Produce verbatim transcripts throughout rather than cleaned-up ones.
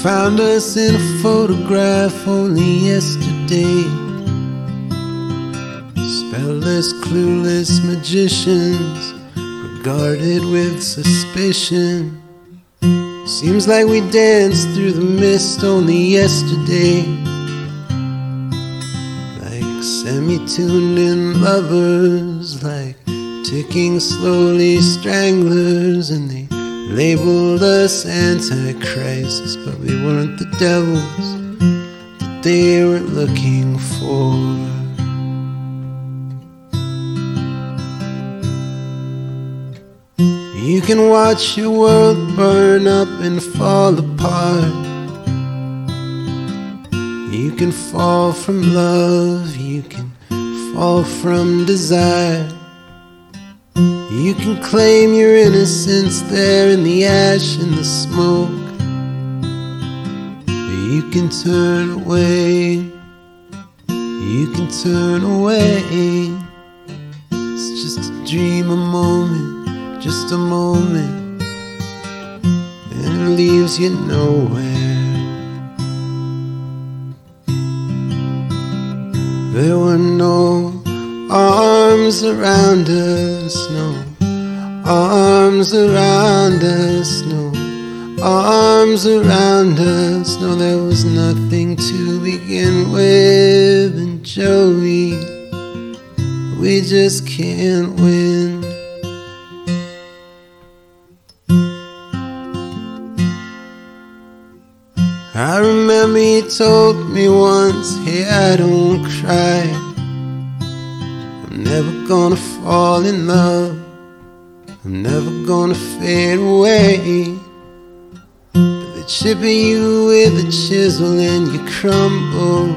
found us in a photograph only yesterday. Spellless, clueless magicians regarded with suspicion. Seems like we danced through the mist only yesterday. Like semi-tuned in lovers, like ticking slowly stranglers. And they labeled us antichrists, but we weren't the devils that they were looking for. You can watch your world burn up and fall apart. You can fall from love, you can fall from desire. You can claim your innocence there in the ash and the smoke. You can turn away, you can turn away. It's just a dream, a moment, just a moment, and it leaves you nowhere. There were no arms around us, no arms around us, no arms around us. No, there was nothing to begin with, and Joey, we just can't win. I remember you told me once, hey, I don't cry, I'm never gonna fall in love, I'm never gonna fade away. But they chip at you with a chisel and you crumble,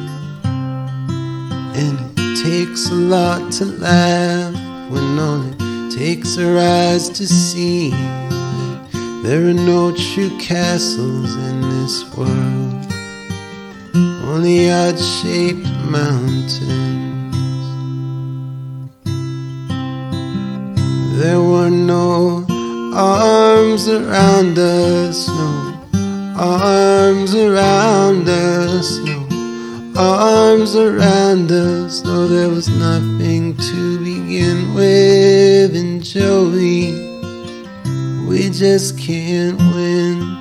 and it takes a lot to laugh when all it takes are eyes to see that there are no true castles in this world, only odd-shaped mountains. There were no arms around us, no arms around us, no arms around us. No, there was nothing to begin with, and Joey, we just can't win.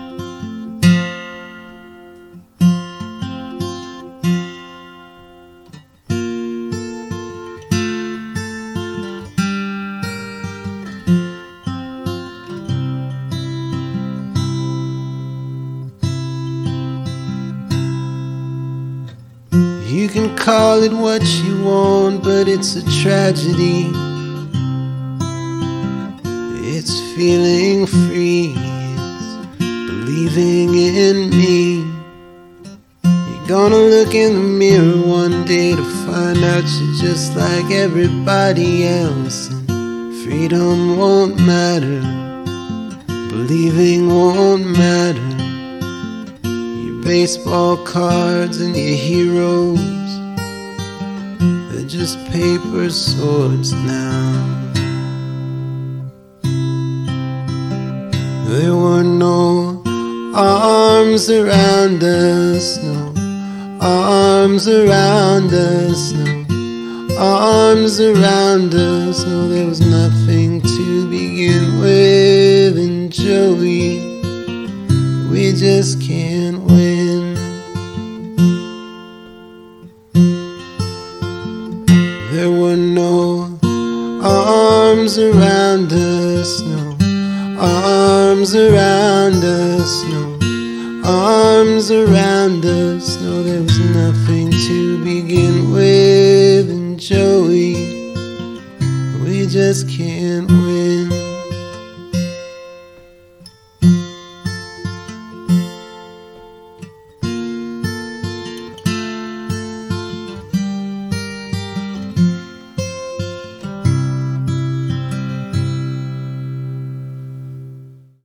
You can call it what you want, but it's a tragedy. It's feeling free, it's believing in me. You're gonna look in the mirror one day to find out you're just like everybody else, and freedom won't matter, believing won't matter. Baseball cards and your heroes, they're just paper swords now. There were no arms around us, no arms around us, no arms around us. No, there was nothing to begin with, and Joey, we just can't win. There were no arms around us, no arms around us, no arms around us. No, there was nothing to begin with, and Joey, we just can't win.